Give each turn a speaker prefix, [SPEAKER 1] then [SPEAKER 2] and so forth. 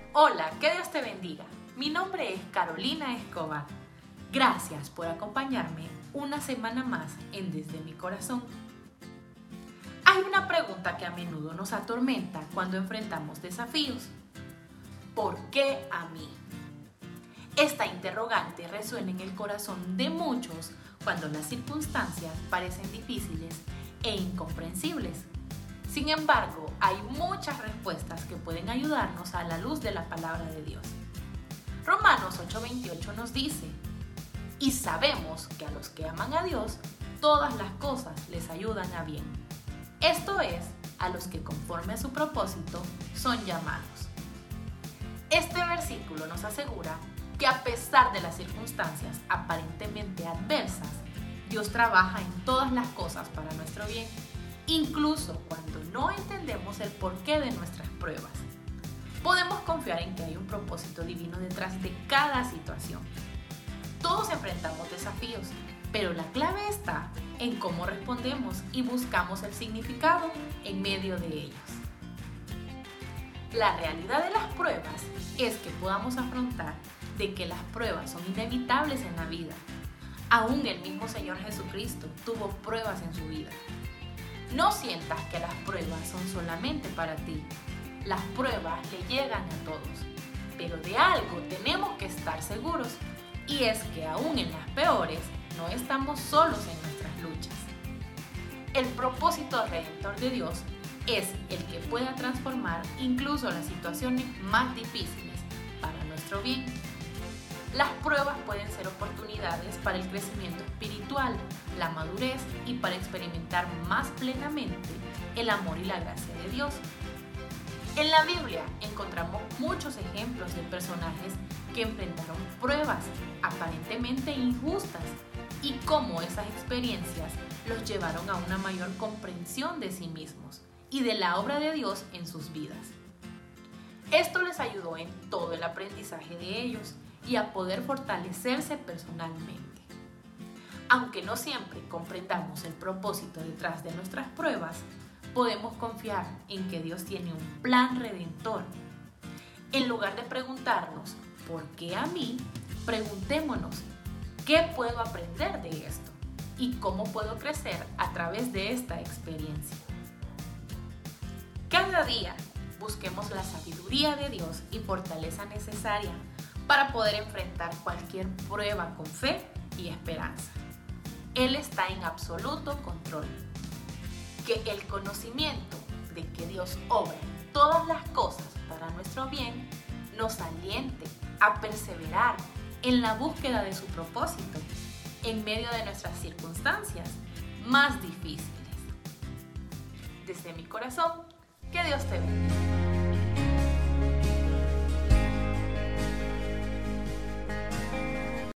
[SPEAKER 1] Hola, que Dios te bendiga. Mi nombre es Carolina Escobar. Gracias por acompañarme una semana más en Desde mi Corazón. Hay una pregunta que a menudo nos atormenta cuando enfrentamos desafíos. ¿Por qué a mí? Esta interrogante resuena en el corazón de muchos cuando las circunstancias parecen difíciles e incomprensibles. Sin embargo, hay muchas respuestas que pueden ayudarnos a la luz de la palabra de Dios. Romanos 8:28 nos dice: y sabemos que a los que aman a Dios, todas las cosas les ayudan a bien. Esto es, a los que conforme a su propósito son llamados. Este versículo nos asegura que a pesar de las circunstancias aparentemente adversas, Dios trabaja en todas las cosas para nuestro bien, incluso cuando no entendemos el porqué de nuestras pruebas. Podemos confiar en que hay un propósito divino detrás de cada situación. Todos enfrentamos desafíos, pero la clave está en cómo respondemos y buscamos el significado en medio de ellos. La realidad de las pruebas es que podamos afrontar de que las pruebas son inevitables en la vida. Aún el mismo Señor Jesucristo tuvo pruebas en su vida. No sientas que las pruebas son solamente para ti. Las pruebas le llegan a todos. Pero de algo tenemos que estar seguros, y es que aún en las peores no estamos solos en nuestras luchas. El propósito redentor de Dios es el que pueda transformar incluso las situaciones más difíciles para nuestro bien. Las pruebas pueden ser oportunidades para el crecimiento espiritual, la madurez y para experimentar más plenamente el amor y la gracia de Dios. En la Biblia encontramos muchos ejemplos de personajes que enfrentaron pruebas aparentemente injustas y cómo esas experiencias los llevaron a una mayor comprensión de sí mismos y de la obra de Dios en sus vidas. Esto les ayudó en todo el aprendizaje de ellos y a poder fortalecerse personalmente. Aunque no siempre comprendamos el propósito detrás de nuestras pruebas, podemos confiar en que Dios tiene un plan redentor. En lugar de preguntarnos ¿por qué a mí?, preguntémonos ¿qué puedo aprender de esto? ¿Y cómo puedo crecer a través de esta experiencia? Cada día busquemos la sabiduría de Dios y fortaleza necesaria para poder enfrentar cualquier prueba con fe y esperanza. Él está en absoluto control. Que el conocimiento de que Dios obra todas las cosas para nuestro bien nos aliente a perseverar en la búsqueda de su propósito en medio de nuestras circunstancias más difíciles. Desde mi corazón, que Dios te bendiga.